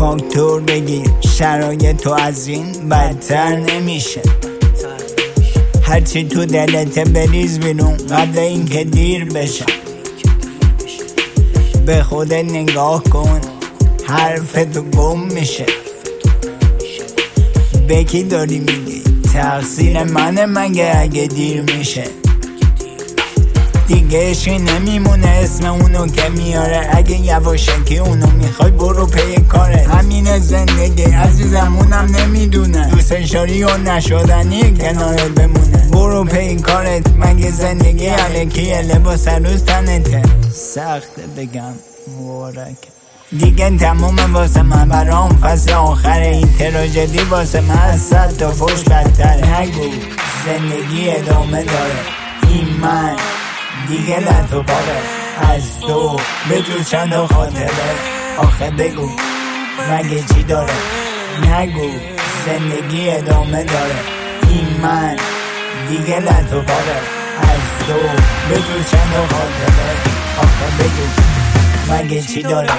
فاکتور بگیر، شرایط تو از این بدتر نمیشه. هرچی تو دلت بریز بیرون قبل اینکه دیر بشه. به خودت نگاه کن، حرف تو گم میشه. به کی داری میگی؟ تقصیر منه مگه اگه دیر میشه؟ دیگه عشقی نمیمونه اسم اونو که میاره. اگه یواشکی اونو میخوای برو پی کاره. همین زندگی عزیزم اونم نمیدونه، دوستش داری و نشدنی کنارت بمونه. برو پی کارت، مگه زندگی الکیه لباس روز تنته. سخته بگم مبارک دیگه تمومه واسه من، برام فصل آخره. این تراژدی واسه من 100 تا فوش بدتره. نگو زندگی ادامه داره، این من دیگه لطو پاره. از تو بجز چند خاطره، آخه بگو مگه چی داره؟ نگو زندگی ادامه داره، این من دیگه لطو پاره. از تو بجز چند خاطره، آخه بگو مگه چی داره؟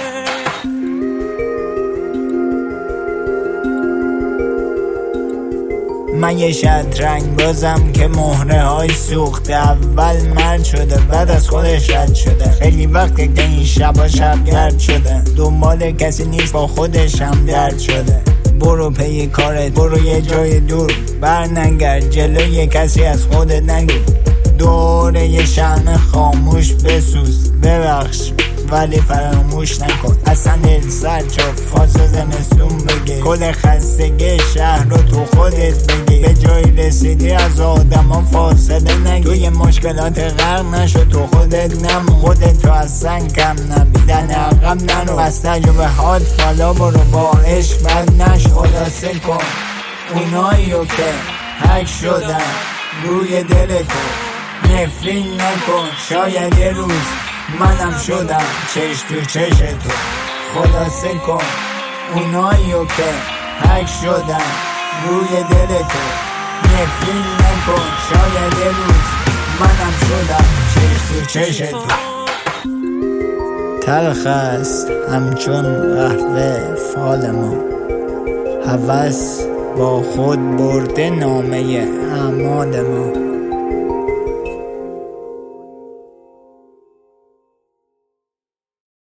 من یه شطرنج بازم که مهره های سوخته. اول مرد شده بعد از خودش رد شده. خیلی وقته که این شبا شبگرد شده، دنبال کسی نیست با خودش هم درد شده. برو پی کارت، برو یه جای دور، بر نگرد جلوی کسی از خودت نگو. دوره یه شمع خاموش بسوز، ببخش ولی فراموش نکن. اصلا دل سر چوب فاز زمستون بگیر، کل خستگی شهر رو تو خودت بگیر. به جایی رسیدی از آدم فاصله نگیر. توی مشکلات غرق نشو، تو خودت نمون. خودت تو از سنگ کم نبیدن عقب نرو. از تجربه هات بالا برو، با عشق بد نشو. خلاصه کن اونایی رو که حک شدن روی دل تو، نفرین نکن شاید یه روز منم شدم چش تو چش تو. خلاصه کن اونایی رو که حک شدن روی دل تو، نفرین نکن شاید یه روز منم شدم چش تو چش تو. تلخ است همچون قهوه فال ما، هوس با خود برده نامه اعمال ما.